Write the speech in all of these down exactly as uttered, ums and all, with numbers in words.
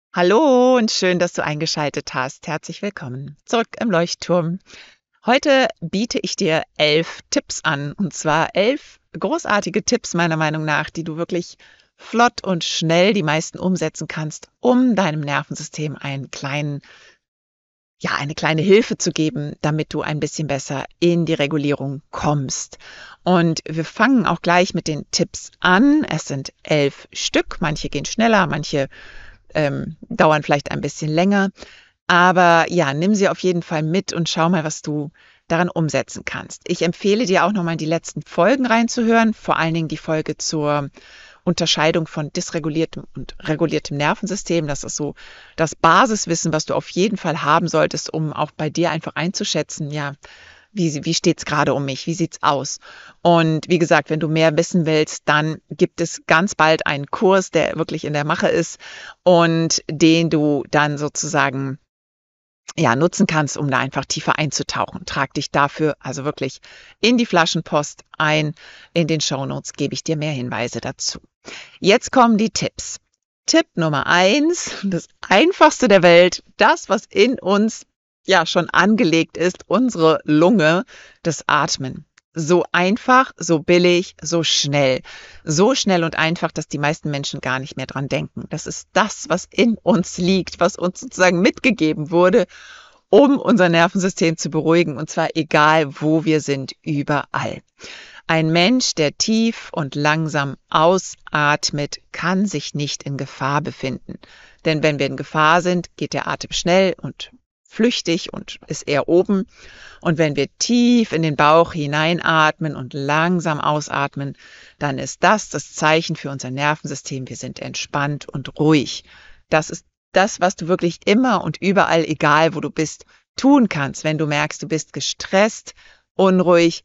Hallo und schön, dass du eingeschaltet hast. Herzlich willkommen zurück im Leuchtturm. Heute biete ich dir elf Tipps an, und zwar elf großartige Tipps meiner Meinung nach, die du wirklich flott und schnell die meisten umsetzen kannst, um deinem Nervensystem einen kleinen, ja, eine kleine Hilfe zu geben, damit du ein bisschen besser in die Regulierung kommst. Und wir fangen auch gleich mit den Tipps an. Es sind elf Stück. Manche gehen schneller, manche ähm, dauern vielleicht ein bisschen länger. Aber ja, nimm sie auf jeden Fall mit und schau mal, was du daran umsetzen kannst. Ich empfehle dir auch nochmal die letzten Folgen reinzuhören, vor allen Dingen die Folge zur Unterscheidung von dysreguliertem und reguliertem Nervensystem. Das ist so das Basiswissen, was du auf jeden Fall haben solltest, um auch bei dir einfach einzuschätzen, ja, wie, wie steht es gerade um mich, wie sieht's aus? Und wie gesagt, wenn du mehr wissen willst, dann gibt es ganz bald einen Kurs, der wirklich in der Mache ist und den du dann sozusagen ja, nutzen kannst, um da einfach tiefer einzutauchen. Trag dich dafür also wirklich in die Flaschenpost ein. In den Shownotes gebe ich dir mehr Hinweise dazu. Jetzt kommen die Tipps. Tipp Nummer eins, das einfachste der Welt, das, was in uns ja schon angelegt ist, unsere Lunge, das Atmen. So einfach, so billig, so schnell. So schnell und einfach, dass die meisten Menschen gar nicht mehr dran denken. Das ist das, was in uns liegt, was uns sozusagen mitgegeben wurde, um unser Nervensystem zu beruhigen. Und zwar egal, wo wir sind, überall. Ein Mensch, der tief und langsam ausatmet, kann sich nicht in Gefahr befinden. Denn wenn wir in Gefahr sind, geht der Atem schnell und flüchtig und ist eher oben. Und wenn wir tief in den Bauch hineinatmen und langsam ausatmen, dann ist das das Zeichen für unser Nervensystem. Wir sind entspannt und ruhig. Das ist das, was du wirklich immer und überall, egal wo du bist, tun kannst. Wenn du merkst, du bist gestresst, unruhig,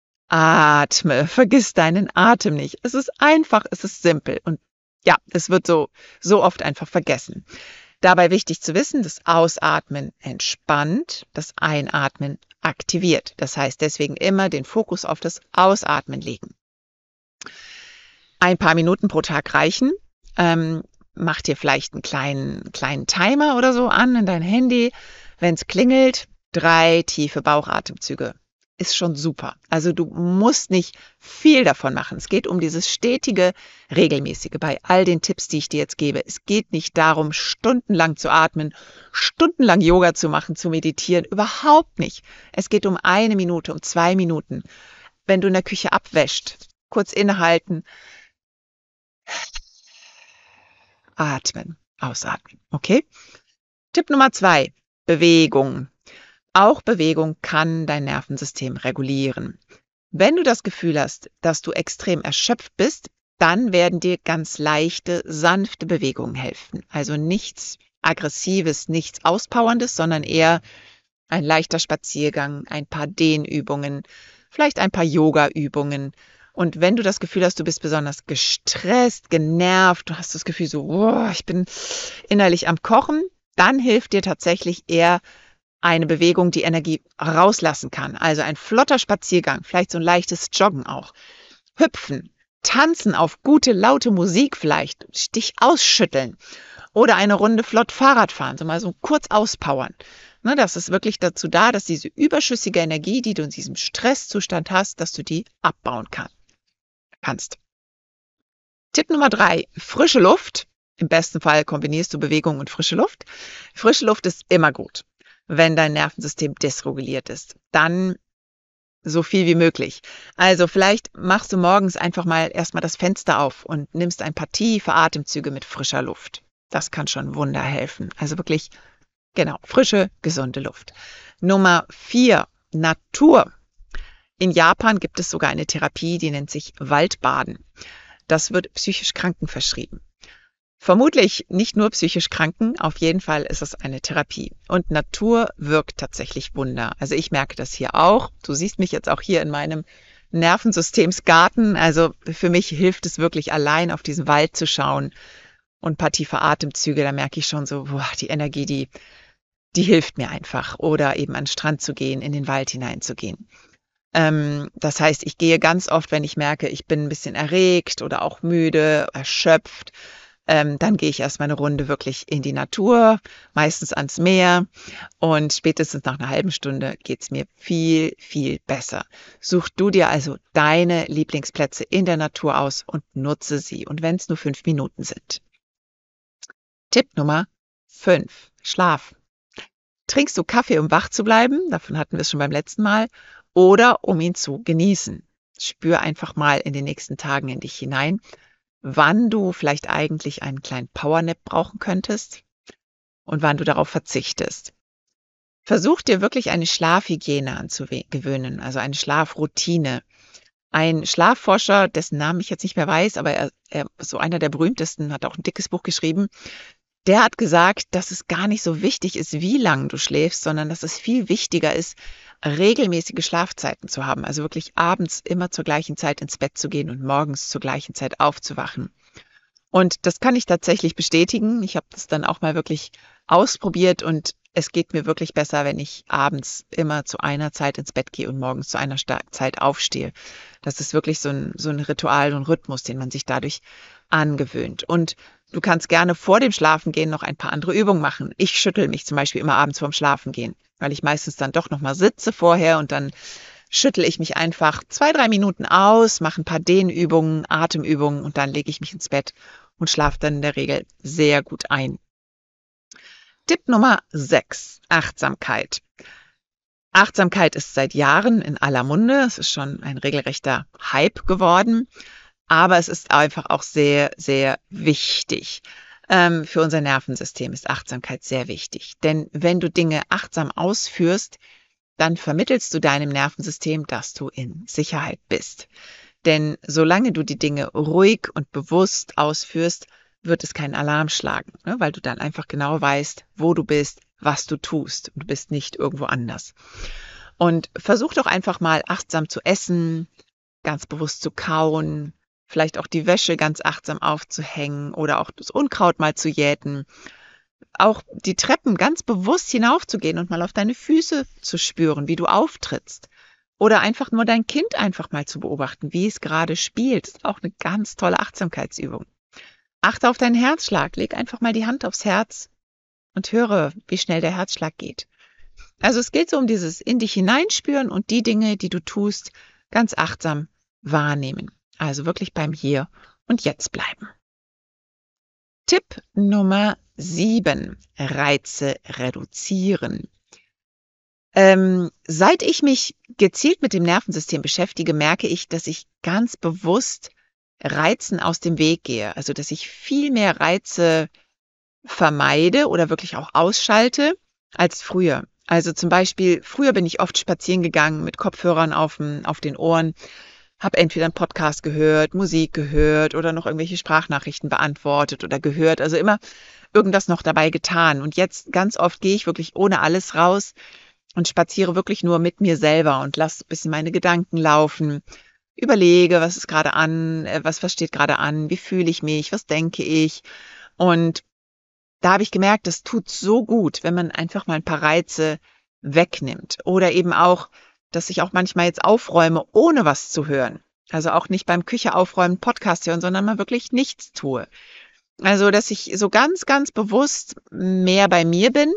atme. Vergiss deinen Atem nicht. Es ist einfach, es ist simpel. Und ja, es wird so, so oft einfach vergessen. Dabei wichtig zu wissen, das Ausatmen entspannt, das Einatmen aktiviert. Das heißt deswegen immer den Fokus auf das Ausatmen legen. Ein paar Minuten pro Tag reichen. Ähm, mach dir vielleicht einen kleinen, kleinen Timer oder so an in dein Handy. Wenn es klingelt, drei tiefe Bauchatemzüge. Ist schon super. Also du musst nicht viel davon machen. Es geht um dieses stetige, regelmäßige bei all den Tipps, die ich dir jetzt gebe. Es geht nicht darum, stundenlang zu atmen, stundenlang Yoga zu machen, zu meditieren. Überhaupt nicht. Es geht um eine Minute, um zwei Minuten. Wenn du in der Küche abwäscht, kurz innehalten, atmen, ausatmen. Okay? Tipp Nummer zwei, Bewegung. Auch Bewegung kann dein Nervensystem regulieren. Wenn du das Gefühl hast, dass du extrem erschöpft bist, dann werden dir ganz leichte, sanfte Bewegungen helfen. Also nichts Aggressives, nichts Auspowerndes, sondern eher ein leichter Spaziergang, ein paar Dehnübungen, vielleicht ein paar Yoga-Übungen. Und wenn du das Gefühl hast, du bist besonders gestresst, genervt, du hast das Gefühl so, oh, ich bin innerlich am Kochen, dann hilft dir tatsächlich eher eine Bewegung, die Energie rauslassen kann. Also ein flotter Spaziergang, vielleicht so ein leichtes Joggen auch. Hüpfen, tanzen auf gute, laute Musik vielleicht, dich ausschütteln oder eine Runde flott Fahrrad fahren, so mal so kurz auspowern. Ne, das ist wirklich dazu da, dass diese überschüssige Energie, die du in diesem Stresszustand hast, dass du die abbauen kann, kannst. Tipp Nummer drei, frische Luft. Im besten Fall kombinierst du Bewegung und frische Luft. Frische Luft ist immer gut. Wenn dein Nervensystem dysreguliert ist, dann so viel wie möglich. Also vielleicht machst du morgens einfach mal erstmal das Fenster auf und nimmst ein paar tiefe Atemzüge mit frischer Luft. Das kann schon Wunder helfen. Also wirklich, genau, frische, gesunde Luft. Nummer vier, Natur. In Japan gibt es sogar eine Therapie, die nennt sich Waldbaden. Das wird psychisch Kranken verschrieben. Vermutlich nicht nur psychisch Kranken, auf jeden Fall ist es eine Therapie. Und Natur wirkt tatsächlich Wunder. Also ich merke das hier auch. Du siehst mich jetzt auch hier in meinem Nervensystemsgarten. Also für mich hilft es wirklich allein auf diesen Wald zu schauen und ein paar tiefe Atemzüge. Da merke ich schon so, boah, die Energie, die, die hilft mir einfach. Oder eben an den Strand zu gehen, in den Wald hineinzugehen. Ähm, das heißt, ich gehe ganz oft, wenn ich merke, ich bin ein bisschen erregt oder auch müde, erschöpft, Ähm, dann gehe ich erstmal eine Runde wirklich in die Natur, meistens ans Meer. Und spätestens nach einer halben Stunde geht's mir viel, viel besser. Such du dir also deine Lieblingsplätze in der Natur aus und nutze sie. Und wenn es nur fünf Minuten sind. Tipp Nummer fünf. Schlaf. Trinkst du Kaffee, um wach zu bleiben? Davon hatten wir es schon beim letzten Mal. Oder um ihn zu genießen. Spür einfach mal in den nächsten Tagen in dich hinein, wann du vielleicht eigentlich einen kleinen Powernap brauchen könntest und wann du darauf verzichtest. Versuch dir wirklich eine Schlafhygiene anzugewöhnen, also eine Schlafroutine. Ein Schlafforscher, dessen Namen ich jetzt nicht mehr weiß, aber er, er so einer der berühmtesten, hat auch ein dickes Buch geschrieben, der hat gesagt, dass es gar nicht so wichtig ist, wie lange du schläfst, sondern dass es viel wichtiger ist, regelmäßige Schlafzeiten zu haben. Also wirklich abends immer zur gleichen Zeit ins Bett zu gehen und morgens zur gleichen Zeit aufzuwachen. Und das kann ich tatsächlich bestätigen. Ich habe das dann auch mal wirklich ausprobiert und es geht mir wirklich besser, wenn ich abends immer zu einer Zeit ins Bett gehe und morgens zu einer Zeit aufstehe. Das ist wirklich so ein, so ein Ritual und Rhythmus, den man sich dadurch angewöhnt. Und du kannst gerne vor dem Schlafengehen noch ein paar andere Übungen machen. Ich schüttel mich zum Beispiel immer abends vorm Schlafengehen, weil ich meistens dann doch nochmal sitze vorher und dann schüttel ich mich einfach zwei, drei Minuten aus, mache ein paar Dehnübungen, Atemübungen und dann lege ich mich ins Bett und schlafe dann in der Regel sehr gut ein. Tipp Nummer sechs. Achtsamkeit. Achtsamkeit ist seit Jahren in aller Munde. Es ist schon ein regelrechter Hype geworden. Aber es ist einfach auch sehr, sehr wichtig. Ähm, für unser Nervensystem ist Achtsamkeit sehr wichtig. Denn wenn du Dinge achtsam ausführst, dann vermittelst du deinem Nervensystem, dass du in Sicherheit bist. Denn solange du die Dinge ruhig und bewusst ausführst, wird es keinen Alarm schlagen, ne? Weil du dann einfach genau weißt, wo du bist, was du tust. Und du bist nicht irgendwo anders. Und versuch doch einfach mal achtsam zu essen, ganz bewusst zu kauen, vielleicht auch die Wäsche ganz achtsam aufzuhängen oder auch das Unkraut mal zu jäten. Auch die Treppen ganz bewusst hinaufzugehen und mal auf deine Füße zu spüren, wie du auftrittst. Oder einfach nur dein Kind einfach mal zu beobachten, wie es gerade spielt. Das ist auch eine ganz tolle Achtsamkeitsübung. Achte auf deinen Herzschlag. Leg einfach mal die Hand aufs Herz und höre, wie schnell der Herzschlag geht. Also es geht so um dieses in dich hineinspüren und die Dinge, die du tust, ganz achtsam wahrnehmen. Also wirklich beim Hier und Jetzt bleiben. Tipp Nummer sieben. Reize reduzieren. Ähm, seit ich mich gezielt mit dem Nervensystem beschäftige, merke ich, dass ich ganz bewusst Reizen aus dem Weg gehe. Also, dass ich viel mehr Reize vermeide oder wirklich auch ausschalte als früher. Also zum Beispiel, früher bin ich oft spazieren gegangen mit Kopfhörern auf, dem, auf den Ohren, habe entweder einen Podcast gehört, Musik gehört oder noch irgendwelche Sprachnachrichten beantwortet oder gehört. Also immer irgendwas noch dabei getan. Und jetzt ganz oft gehe ich wirklich ohne alles raus und spaziere wirklich nur mit mir selber und lasse ein bisschen meine Gedanken laufen. Überlege, was ist gerade an, was, was steht gerade an, wie fühle ich mich, was denke ich. Und da habe ich gemerkt, das tut so gut, wenn man einfach mal ein paar Reize wegnimmt. Oder eben auch, dass ich auch manchmal jetzt aufräume, ohne was zu hören. Also auch nicht beim Küche aufräumen, Podcast hören, sondern mal wirklich nichts tue. Also, dass ich so ganz, ganz bewusst mehr bei mir bin,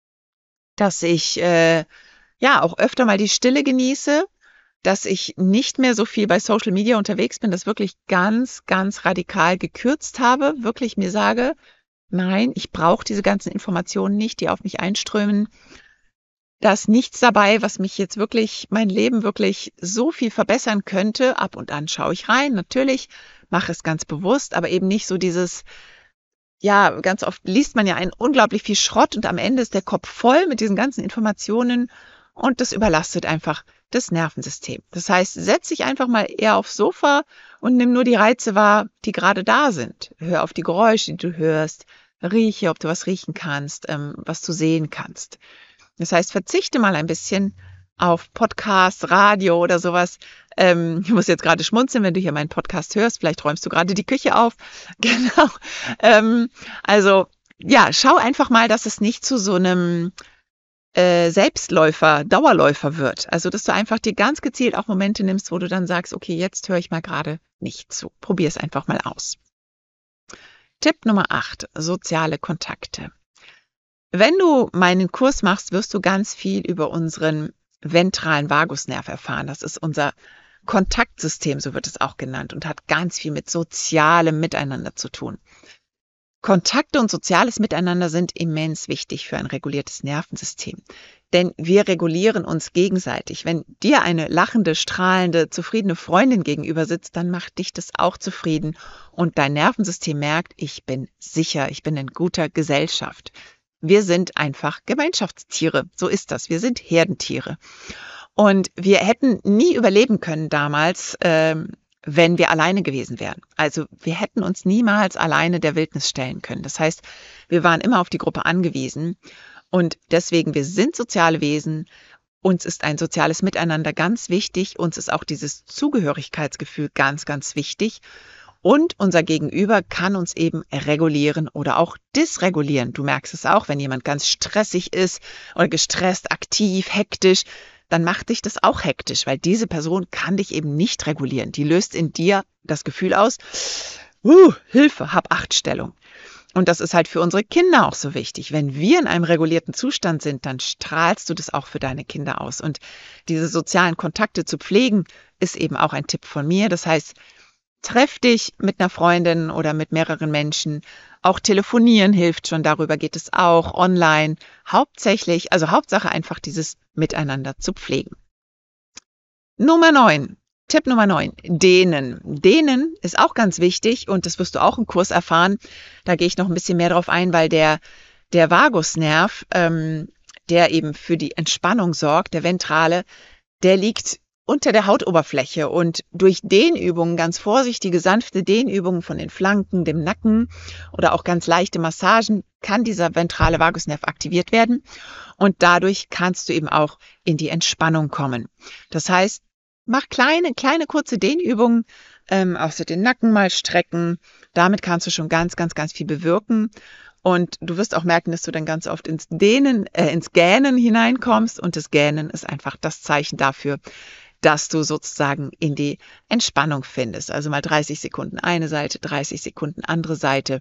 dass ich äh, ja auch öfter mal die Stille genieße, dass ich nicht mehr so viel bei Social Media unterwegs bin, das wirklich ganz, ganz radikal gekürzt habe, wirklich mir sage, nein, ich brauche diese ganzen Informationen nicht, die auf mich einströmen. Da ist nichts dabei, was mich jetzt wirklich, mein Leben wirklich so viel verbessern könnte. Ab und an schaue ich rein, natürlich, mache es ganz bewusst, aber eben nicht so dieses, ja, ganz oft liest man ja einen unglaublich viel Schrott und am Ende ist der Kopf voll mit diesen ganzen Informationen und das überlastet einfach das Nervensystem. Das heißt, setz dich einfach mal eher aufs Sofa und nimm nur die Reize wahr, die gerade da sind. Hör auf die Geräusche, die du hörst, rieche, ob du was riechen kannst, ähm, was du sehen kannst. Das heißt, verzichte mal ein bisschen auf Podcast, Radio oder sowas. Ähm, ich muss jetzt gerade schmunzeln, wenn du hier meinen Podcast hörst. Vielleicht räumst du gerade die Küche auf. Genau. Ähm, also ja, schau einfach mal, dass es nicht zu so einem äh, Selbstläufer, Dauerläufer wird. Also, dass du einfach dir ganz gezielt auch Momente nimmst, wo du dann sagst, okay, jetzt höre ich mal gerade nicht zu. Probier es einfach mal aus. Tipp Nummer acht, soziale Kontakte. Wenn du meinen Kurs machst, wirst du ganz viel über unseren ventralen Vagusnerv erfahren. Das ist unser Kontaktsystem, so wird es auch genannt, und hat ganz viel mit sozialem Miteinander zu tun. Kontakte und soziales Miteinander sind immens wichtig für ein reguliertes Nervensystem, denn wir regulieren uns gegenseitig. Wenn dir eine lachende, strahlende, zufriedene Freundin gegenüber sitzt, dann macht dich das auch zufrieden und dein Nervensystem merkt, ich bin sicher, ich bin in guter Gesellschaft. Wir sind einfach Gemeinschaftstiere, so ist das, wir sind Herdentiere. Und wir hätten nie überleben können damals, ähm, wenn wir alleine gewesen wären. Also wir hätten uns niemals alleine der Wildnis stellen können. Das heißt, wir waren immer auf die Gruppe angewiesen und deswegen, wir sind soziale Wesen. Uns ist ein soziales Miteinander ganz wichtig. Uns ist auch dieses Zugehörigkeitsgefühl ganz, ganz wichtig. Und unser Gegenüber kann uns eben regulieren oder auch dysregulieren. Du merkst es auch, wenn jemand ganz stressig ist oder gestresst, aktiv, hektisch, dann macht dich das auch hektisch, weil diese Person kann dich eben nicht regulieren. Die löst in dir das Gefühl aus, uh, Hilfe, hab Achtstellung. Und das ist halt für unsere Kinder auch so wichtig. Wenn wir in einem regulierten Zustand sind, dann strahlst du das auch für deine Kinder aus. Und diese sozialen Kontakte zu pflegen, ist eben auch ein Tipp von mir. Das heißt, treff dich mit einer Freundin oder mit mehreren Menschen. Auch telefonieren hilft schon, darüber geht es auch, online. Hauptsächlich, also Hauptsache einfach dieses Miteinander zu pflegen. Nummer neun, Tipp Nummer neun, Dehnen. Dehnen ist auch ganz wichtig und das wirst du auch im Kurs erfahren. Da gehe ich noch ein bisschen mehr drauf ein, weil der, der Vagusnerv, ähm, der eben für die Entspannung sorgt, der ventrale, der liegt unter der Hautoberfläche und durch Dehnübungen, ganz vorsichtige, sanfte Dehnübungen von den Flanken, dem Nacken oder auch ganz leichte Massagen kann dieser ventrale Vagusnerv aktiviert werden und dadurch kannst du eben auch in die Entspannung kommen. Das heißt, mach kleine, kleine kurze Dehnübungen, ähm, auch so den Nacken mal strecken. Damit kannst du schon ganz, ganz, ganz viel bewirken. Und du wirst auch merken, dass du dann ganz oft ins Dehnen, äh, ins Gähnen hineinkommst und das Gähnen ist einfach das Zeichen dafür, dass du sozusagen in die Entspannung findest. Also mal dreißig Sekunden eine Seite, dreißig Sekunden andere Seite.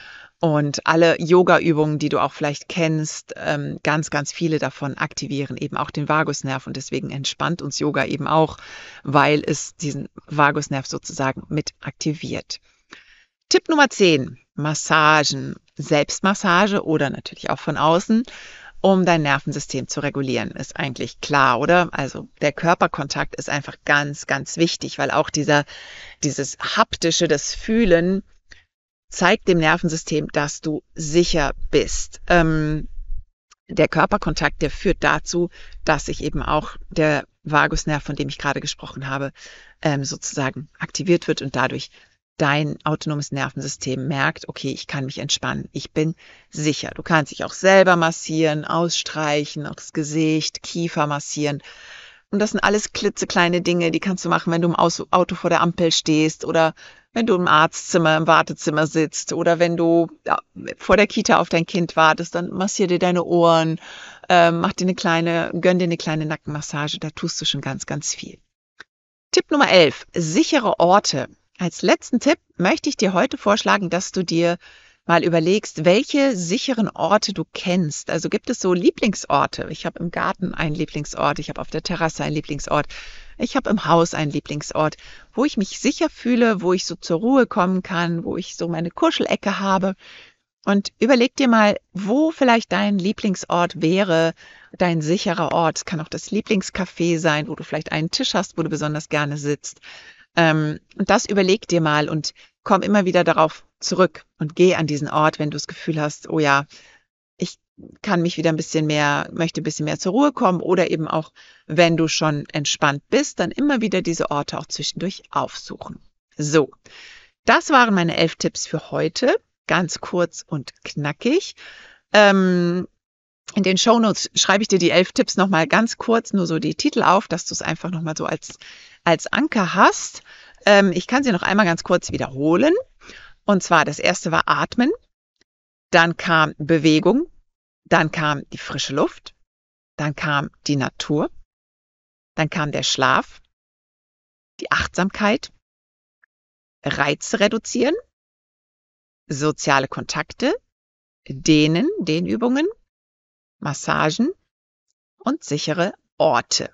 Und alle Yoga-Übungen, die du auch vielleicht kennst, ähm, ganz, ganz viele davon aktivieren eben auch den Vagusnerv. Und deswegen entspannt uns Yoga eben auch, weil es diesen Vagusnerv sozusagen mit aktiviert. Tipp Nummer zehn, Massagen, Selbstmassage oder natürlich auch von außen, um dein Nervensystem zu regulieren, ist eigentlich klar, oder? Also der Körperkontakt ist einfach ganz, ganz wichtig, weil auch dieser, dieses haptische, das Fühlen zeigt dem Nervensystem, dass du sicher bist. Ähm, der Körperkontakt, der führt dazu, dass sich eben auch der Vagusnerv, von dem ich gerade gesprochen habe, ähm, sozusagen aktiviert wird und dadurch dein autonomes Nervensystem merkt, okay, ich kann mich entspannen, ich bin sicher. Du kannst dich auch selber massieren, ausstreichen, auch das Gesicht, Kiefer massieren. Und das sind alles klitzekleine Dinge, die kannst du machen, wenn du im Auto vor der Ampel stehst oder wenn du im Arztzimmer, im Wartezimmer sitzt oder wenn du ja, vor der Kita auf dein Kind wartest, dann massier dir deine Ohren, äh, mach dir eine kleine, gönn dir eine kleine Nackenmassage, da tust du schon ganz, ganz viel. Tipp Nummer elf, sichere Orte. Als letzten Tipp möchte ich dir heute vorschlagen, dass du dir mal überlegst, welche sicheren Orte du kennst. Also gibt es so Lieblingsorte? Ich habe im Garten einen Lieblingsort, ich habe auf der Terrasse einen Lieblingsort, ich habe im Haus einen Lieblingsort, wo ich mich sicher fühle, wo ich so zur Ruhe kommen kann, wo ich so meine Kuschelecke habe. Und überleg dir mal, wo vielleicht dein Lieblingsort wäre, dein sicherer Ort. Es kann auch das Lieblingscafé sein, wo du vielleicht einen Tisch hast, wo du besonders gerne sitzt. Ähm, und das überleg dir mal und komm immer wieder darauf zurück und geh an diesen Ort, wenn du das Gefühl hast, oh ja, ich kann mich wieder ein bisschen mehr, möchte ein bisschen mehr zur Ruhe kommen oder eben auch, wenn du schon entspannt bist, dann immer wieder diese Orte auch zwischendurch aufsuchen. So, das waren meine elf Tipps für heute, ganz kurz und knackig. Ähm, In den Shownotes schreibe ich dir die elf Tipps nochmal ganz kurz, nur so die Titel auf, dass du es einfach nochmal so als, als Anker hast. Ähm, ich kann sie noch einmal ganz kurz wiederholen. Und zwar das erste war Atmen, dann kam Bewegung, dann kam die frische Luft, dann kam die Natur, dann kam der Schlaf, die Achtsamkeit, Reize reduzieren, soziale Kontakte, Dehnen, Dehnübungen, Massagen und sichere Orte.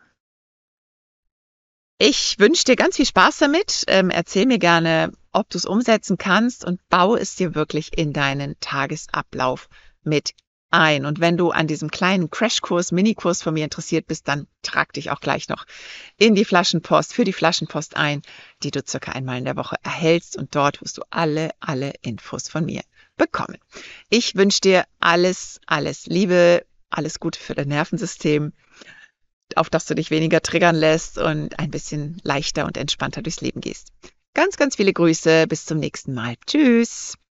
Ich wünsche dir ganz viel Spaß damit. Ähm, erzähl mir gerne, ob du es umsetzen kannst und baue es dir wirklich in deinen Tagesablauf mit ein. Und wenn du an diesem kleinen Crashkurs, Minikurs von mir interessiert bist, dann trag dich auch gleich noch in die Flaschenpost, für die Flaschenpost ein, die du circa einmal in der Woche erhältst. Und dort wirst du alle, alle Infos von mir bekommen. Ich wünsche dir alles, alles Liebe, alles Gute für dein Nervensystem, auf das du dich weniger triggern lässt und ein bisschen leichter und entspannter durchs Leben gehst. Ganz, ganz viele Grüße. Bis zum nächsten Mal. Tschüss.